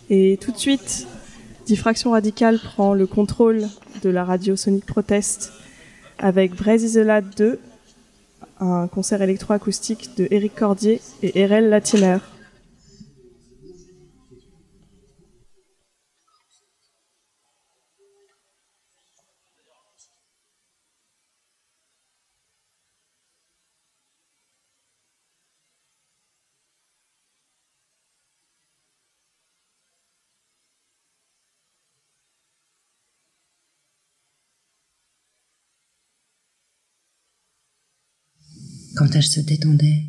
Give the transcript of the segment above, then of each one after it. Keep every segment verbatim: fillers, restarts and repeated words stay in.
Et tout de suite, Diffraction Radicale prend le contrôle de la radio Sonic Protest avec Braise Isolate deux, un concert électroacoustique de Éric Cordier et Erel Latiner. Quand elle se détendait,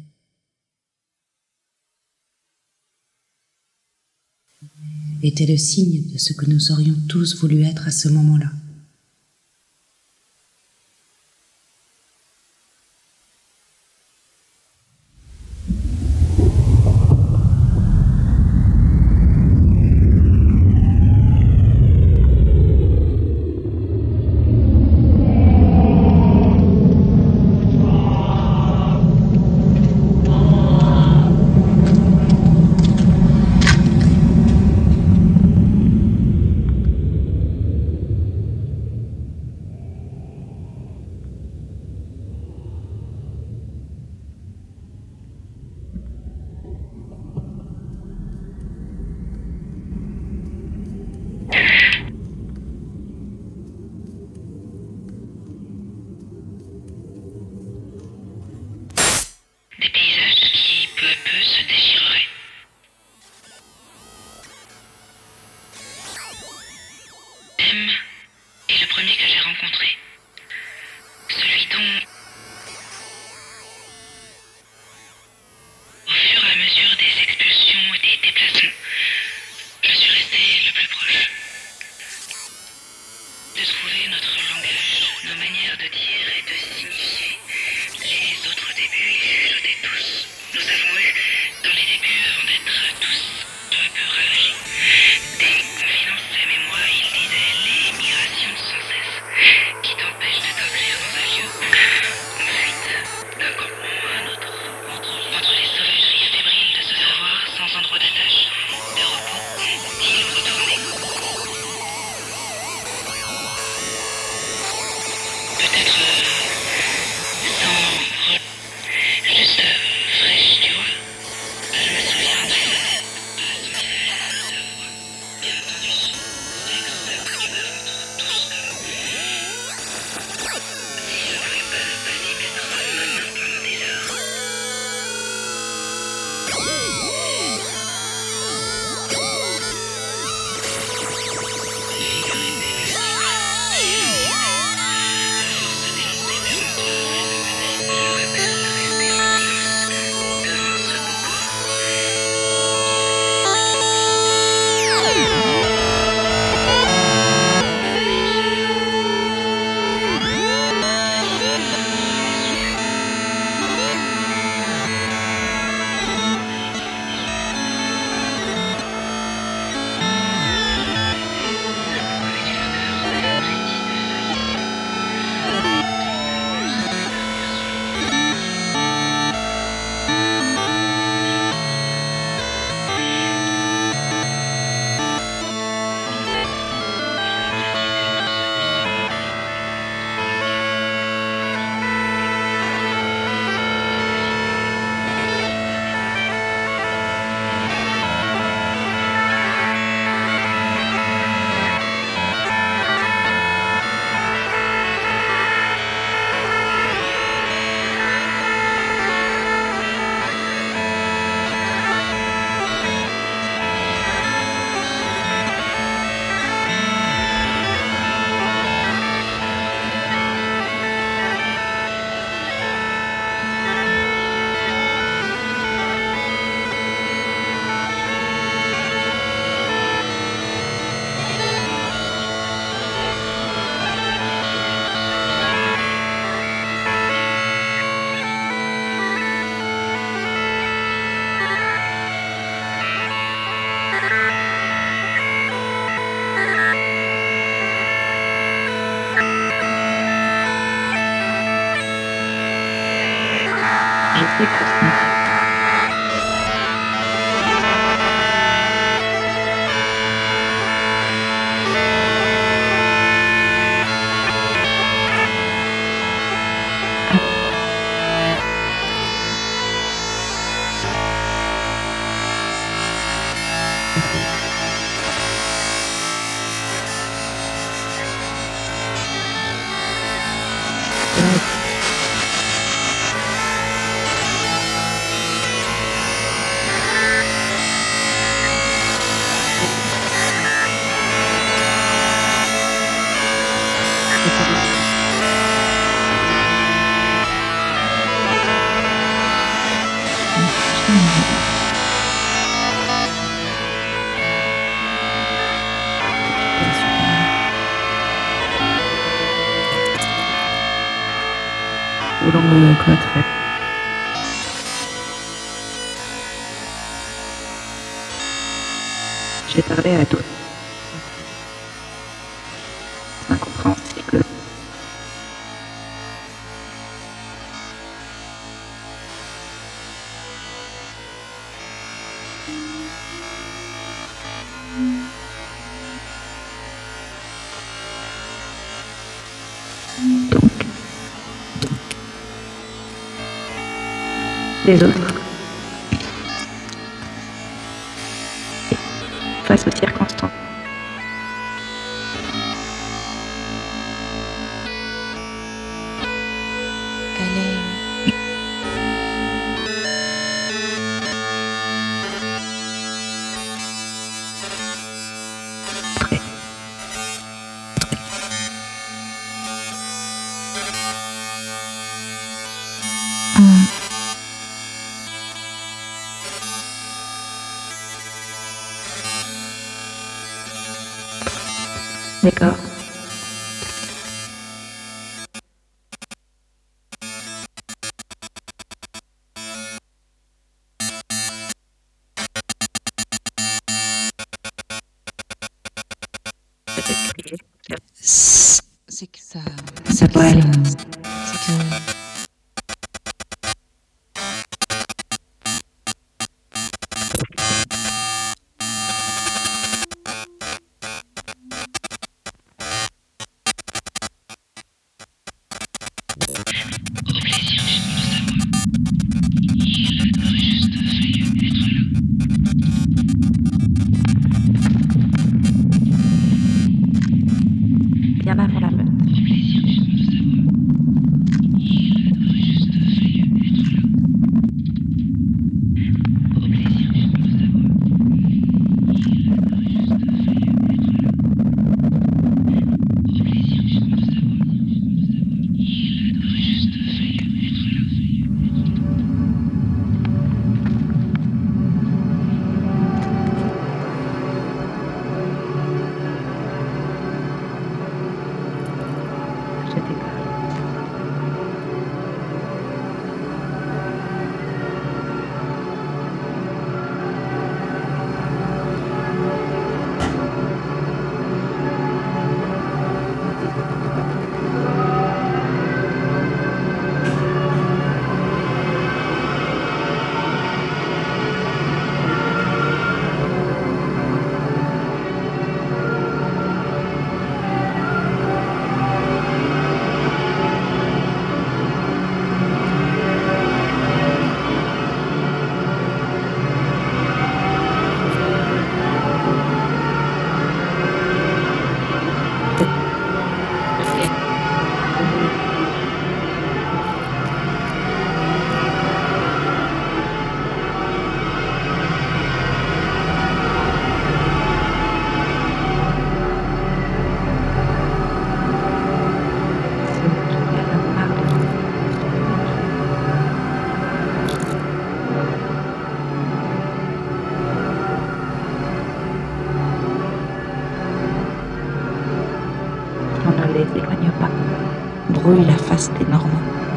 était le signe de ce que nous aurions tous voulu être à ce moment-là. selon le cloître. J'ai parlé à d'autres. C'est incompréhensible. Donc, les autres, face aux circonstances, Elle est... prêts. Hum. D'accord. C'est que ça... Ça brûle. C'est que... Bien avant la meute. Je décolle. On ne les éloigne pas. Brouille la face des Normands.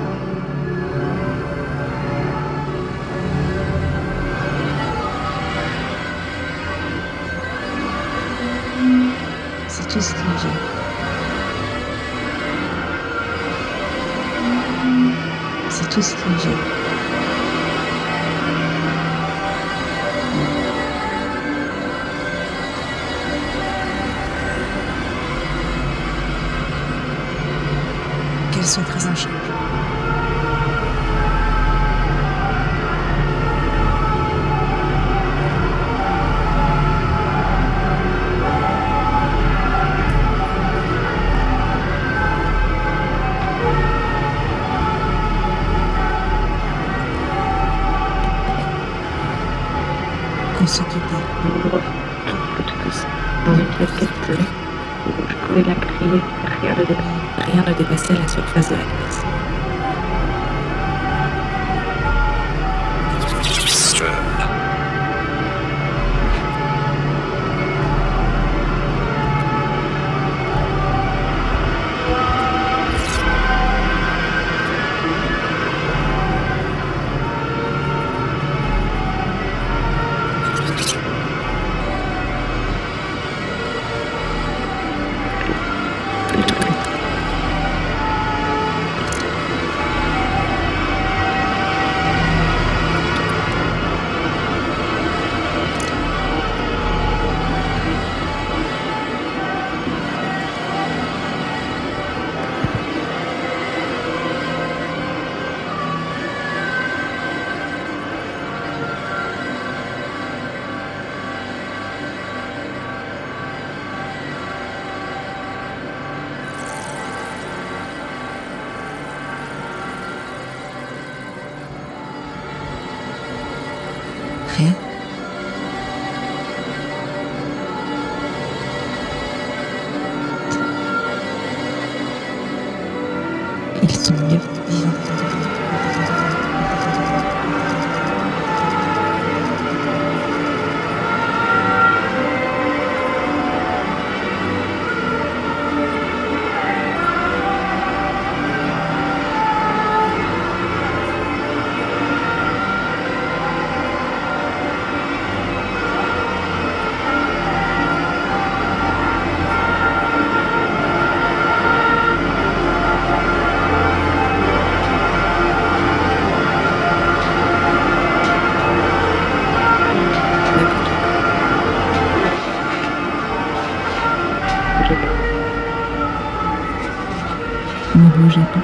C'est tout ce que j'ai. C'est tout ce que j'ai. Qu'elle soit prise en charge. Qu'on s'occupe d'elle. Dans une casquette bleue, je pouvais bien crier, rien ne dépassait, rien ne dépassait la surface de la glace. son mieux vivant. Ne bougez pas.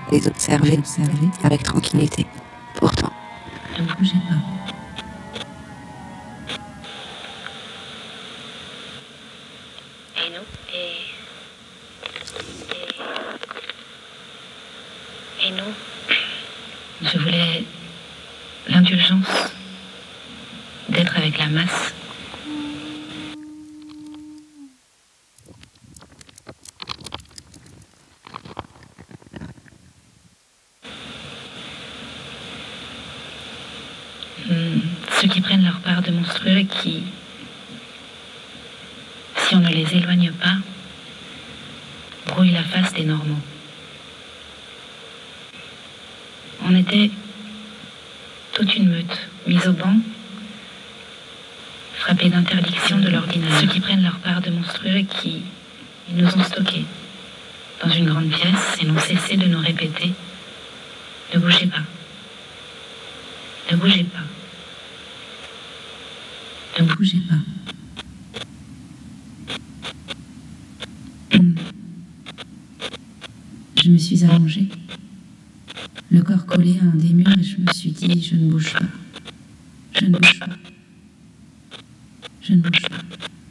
les observer, observer avec tranquillité. Pourtant, ne bougez pas. Et nous, et... et... et nous, je voulais l'indulgence d'être avec la masse. Ceux qui prennent leur part de monstrueux et qui, si on ne les éloigne pas, brouillent la face des normaux. On était toute une meute, mise au banc, frappée d'interdiction de l'ordinaire. Ceux qui prennent leur part de monstrueux et qui nous ont stockés dans une grande pièce et n'ont cessé de nous répéter « Ne bougez pas, ne bougez pas. » Ne bougez pas. Je me suis allongée, le corps collé à un des murs, et je me suis dit, je ne bouge pas. Je ne bouge pas. Je ne bouge pas.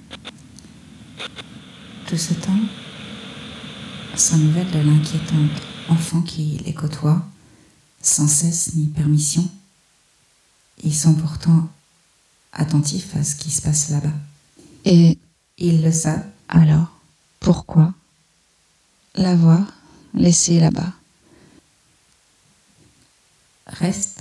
Tout ce temps, sans nouvelles de l'inquiétant enfant qui les côtoie, sans cesse ni permission, ils sont pourtant attentifs à ce qui se passe là-bas. Et ils le savent. Alors, pourquoi l'avoir laissé là-bas? Reste.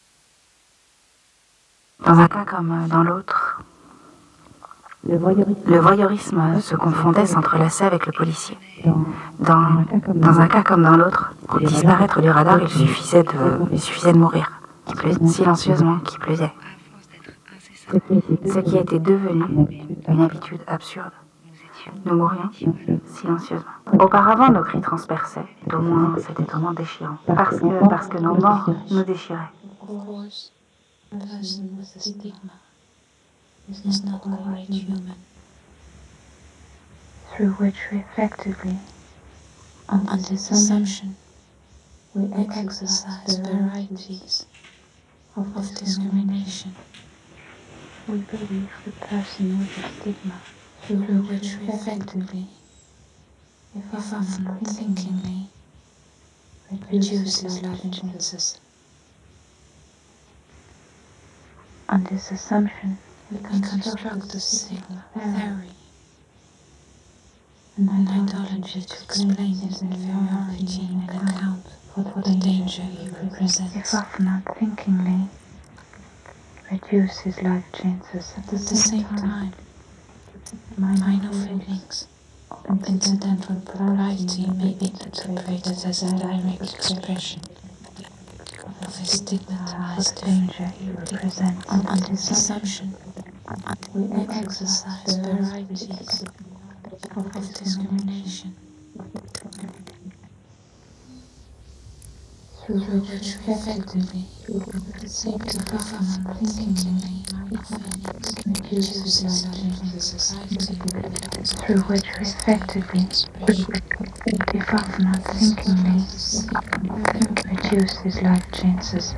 Dans un cas comme dans l'autre, le voyeurisme, le voyeurisme se confondait, s'entrelaçait avec le policier. Dans, dans un cas comme dans l'autre, pour disparaître du radar, il suffisait de, il suffisait de mourir, qui plus, silencieusement, qui plus est. Ce qui était devenu une habitude absurde. Nous mourions silencieusement. Auparavant, nos cris transperçaient, et au moins c'était au moins déchirant, parce que, parce que nos morts nous déchiraient. Is not quite human, through which we effectively, on this assumption, we exercise varieties of discrimination. We believe the person with a stigma, through which we effectively, if often unthinkingly, reduces life chances. On this assumption, we construct the stigma theory, an ideology to explain his inferiority and account for the danger he represents. If often unthinkingly, reduce his life chances. At the same time, minor feelings of incidental propriety may be interpreted as a direct expression of his stigmatized danger he represents. On this assumption, we exercise varieties of discrimination, through which we effectively seek to govern unthinkingly reduces life in society, through which we effectively, if often unthinkingly, reduce his life chances.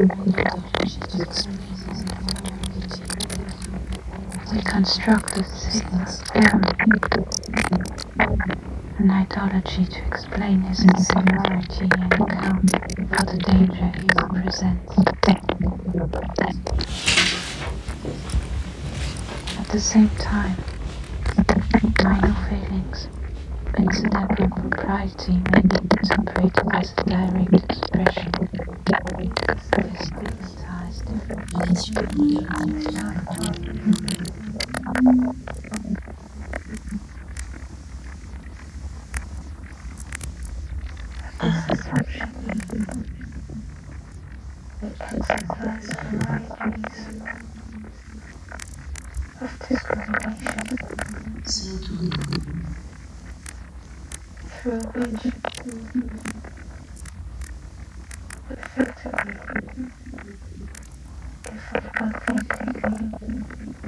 We construct the stigma theory, an ideology to explain his inferiority and account for the danger he represents. At the same time, minor failings of incidental propriety may be interpreted as a direct expression of his stigmatized This assumption, we exercise varieties of discrimination, through which we effectively, if unthinkingly,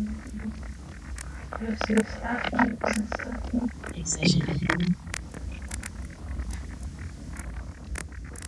reduce his life chances.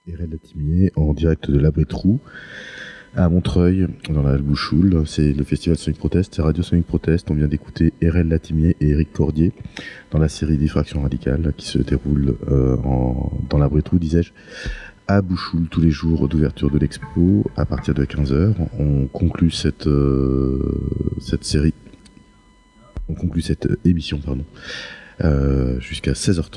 Erel Latimier en direct de la Brétrou à Montreuil, dans la Bouchoule. C'est le festival Sonic Protest, c'est Radio Sonic Protest. On vient d'écouter Erel Latimier et Eric Cordier dans la série Diffraction Radicale qui se déroule euh, en, dans la Brétrou, disais-je, à Bouchoule tous les jours d'ouverture de l'expo à partir de quinze heures. On conclut cette, euh, cette série, on conclut cette émission, pardon, euh, jusqu'à seize heures trente.